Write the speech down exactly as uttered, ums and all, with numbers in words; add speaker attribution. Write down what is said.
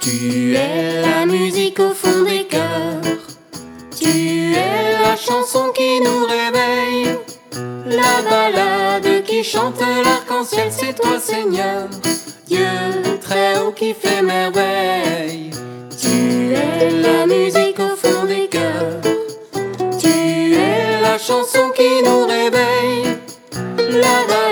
Speaker 1: Tu es la musique au fond des cœurs. Tu es la chanson qui nous réveille. La balade qui chante l'arc-en-ciel, c'est toi Seigneur, Dieu très haut qui fait merveille. Tu es la musique au fond des cœurs. Tu es la chanson qui nous réveille. La balade